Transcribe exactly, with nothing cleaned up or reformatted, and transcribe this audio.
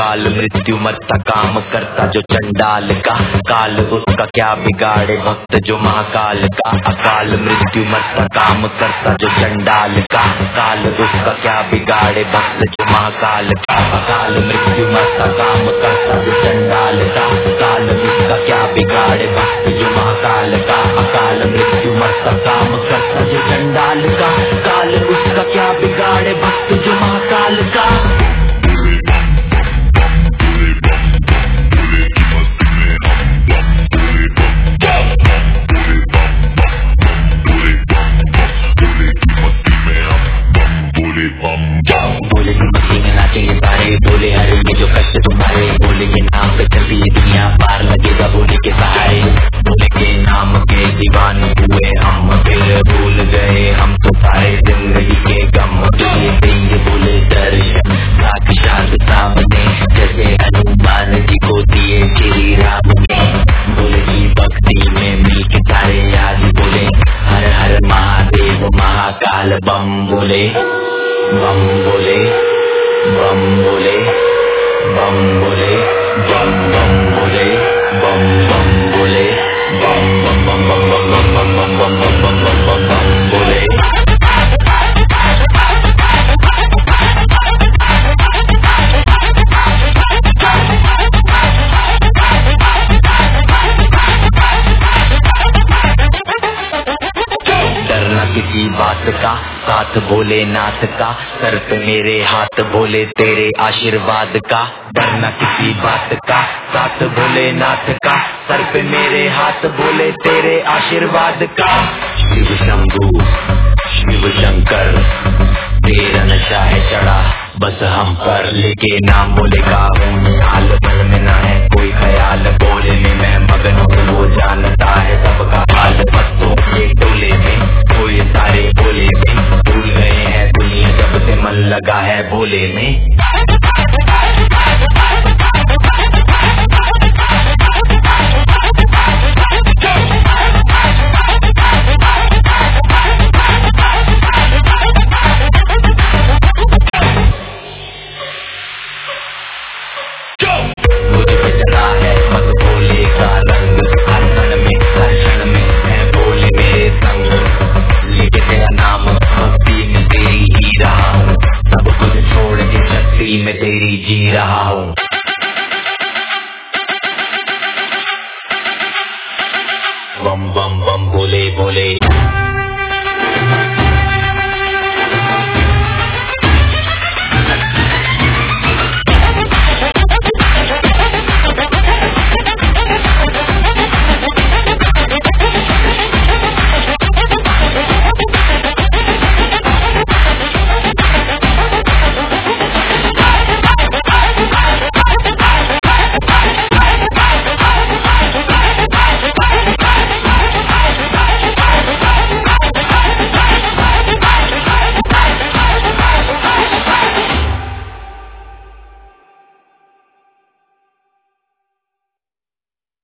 अकाल मृत्यु मरता काम करता जो चंडाल का, काल उसका क्या बिगाड़े भक्त जो महाकाल का। अकाल मृत्यु मरता काम करता जो चंडाल का, काल उसका क्या बिगाड़े भक्त जो महाकाल का। अकाल मृत्यु मरता काम करता जो चंडाल का, काल उसका क्या बिगाड़े भक्त जो महाकाल का। अकाल मृत्यु मरता काम करता जो चंडाल का, काल उसका क्या बिगाड़े भक्त जो महाकाल का। बोले की मस्ती में नाचेंगे सारे, बोले हरेंगे जो कष्ट तुम्हारे, बोले के नाम पे चलती ये दुनिया पार लगेगा बोले के सहारे। बोले के नाम के दीवान हुए हम, फिर भूल गए हम तो सारे जिंदगी के गम। ये देंगे बोले दर्शन साक्षात सामने, जैसे हनुमान जी को दिए श्री राम ने। बोले की भक्ति में मिल के सारे याद बोले, हर हर महादेव महाकाल बम बोले, बम बोले, बम बोले, बम बोले, बम बम बोले, बम बम बोले, बम बम बम बम बम बम बम बम बम बम बम बम बम बोले। किसी बात का साथ भोलेनाथ का, सर पे मेरे हाथ भोले तेरे आशीर्वाद का। डरना किसी बात का साथ भोलेनाथ का, सर पे मेरे हाथ भोले तेरे आशीर्वाद का। शिव शंभू शिव शंकर तेरा नशा है चढ़ा बस हम पर, लेके नाम बोले का हूँ हाल पल में ना है कोई ख्याल। बोले में मैं मगन हूँ वो जानता है सबका हाल, बच्चों के टोले में कोई सारे बोले में भूल गए हैं दुनिया जब से मन लगा है बोले में। मैं तेरी जी रहा हूँ। बम बम बम बोले बोले।